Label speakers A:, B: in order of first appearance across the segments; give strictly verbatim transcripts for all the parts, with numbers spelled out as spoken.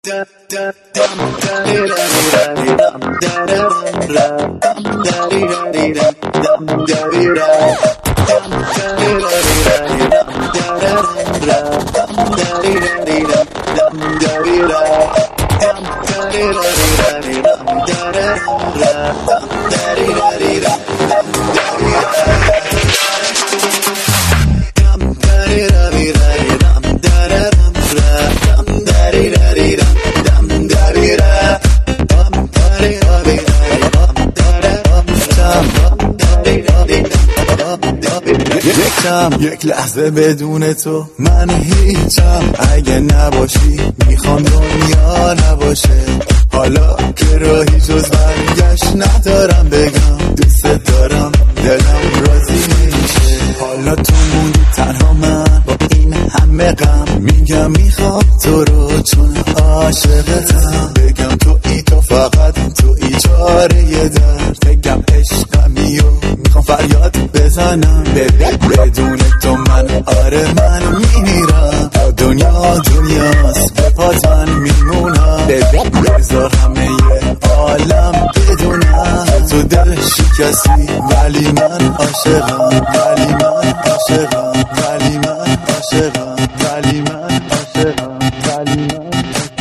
A: یک لحظه بدون تو من هیچم، اگه نباشی میخوام دنیا نباشه. حالا که راهی جز برگشت ندارم، بگم دوست دارم دلم راضی نمیشه. حالا تو موندی تنها من با این همه غم، میگم میخوام تو رو چون عاشقتم. بگم تو ای تو فقط تو ای چاره درد، بگم عشقمی و میخوام فریاد بزنم. بدون تو من آره من میمیرم، تا دنیا دنیاست به پات من میمونم. بذار همه عالم بدونم تو دل شکستی، ولی من عاشقم، ولی من عاشقم، ولی من عاشقم، ولی من عاشقم، ولی من عاشقم.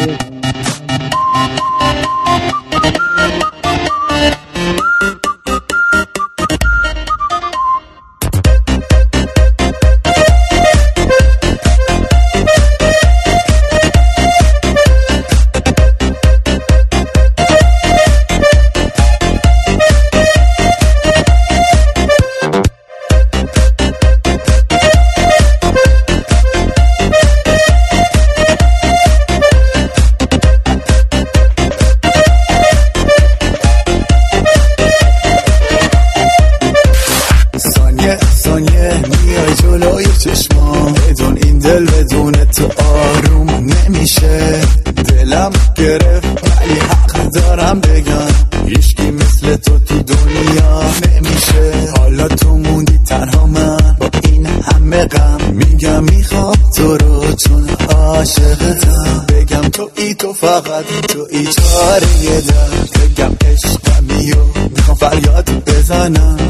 A: میای جلوی چشمام، بدون این دل بدون تو آروم نمیشه. دلم گرفت ولی حق دارم بگم، هیچکی مثل تو تو دنیا نمیشه. حالا تو موندی تنها من با این همه غم، میگم میخوام تو رو چون عاشقتم. بگم تو ای تو فقط تو ای چاره درد، بگم عشقمی و میخوام فریاد بزنم.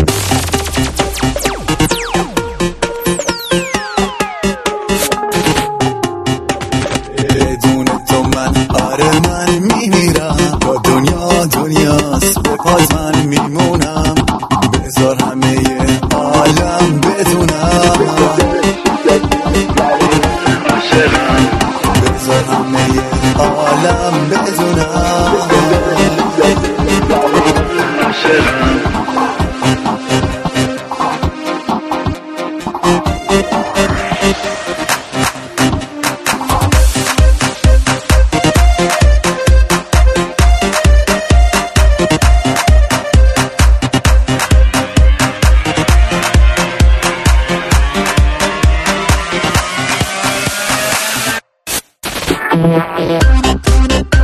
A: آره من میمیرم، با دنیا دنیاست به پاس من میمونم. بذار همه عالم بدونم، بذار همه عالم بدونم.
B: Yeah.